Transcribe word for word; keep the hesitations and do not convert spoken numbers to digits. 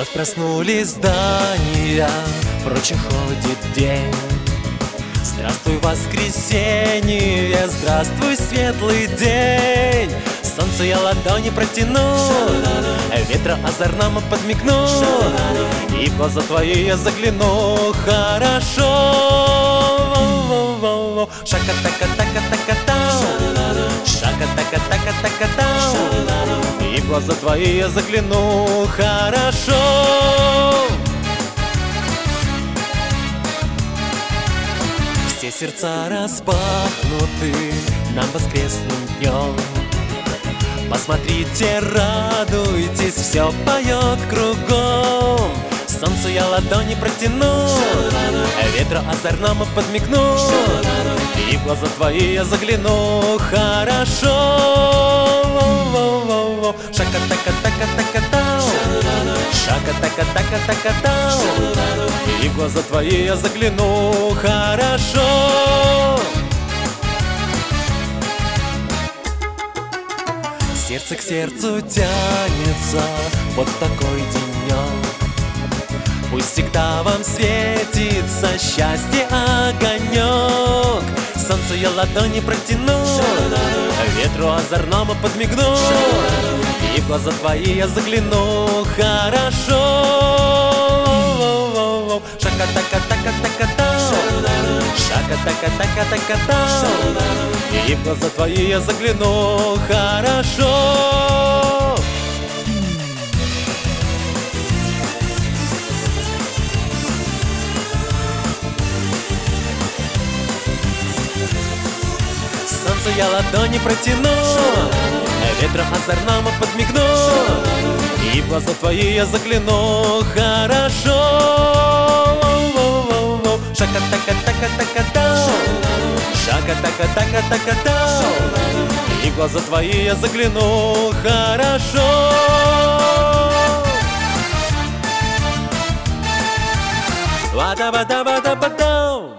Вновь проснулись здания, прочь уходит день. Здравствуй, воскресенье, здравствуй, светлый день. Солнцу я ладони протяну, ветра озорному подмигну, и в глаза твои я загляну. Хорошо. Шака-така-така-така-тау, шака-така-така-така-тау, и в глаза твои я загляну. Хорошо. Все сердца распахнуты нам воскресным днем. Посмотрите, радуйтесь, все поет кругом. Солнцу я ладони протяну, ветру озорному подмигну, и в глаза твои я загляну. Хорошо. Шака-така-така-така-тау, шака-така-така-така-тау, и в глаза твои я загляну. Хорошо. Сердце к сердцу тянется вот такой денек. Пусть всегда вам светится счастье огонек. Солнцу я ладони протяну, ветру озорному подмигну, и в глаза твои я загляну. Хорошо. Шака-така-така-така-тау, шака-така-така-така-тау, и в глаза твои я загляну. Хорошо. Солнцу я ладони протяну, ветру озорному подмигну, и в глаза твои я загляну. Хорошо. Шака-така-така-така-тау, шака-така-така-така-тау, и в глаза твои я загляну. Хорошо. Вада-вада-вада-вада-вада.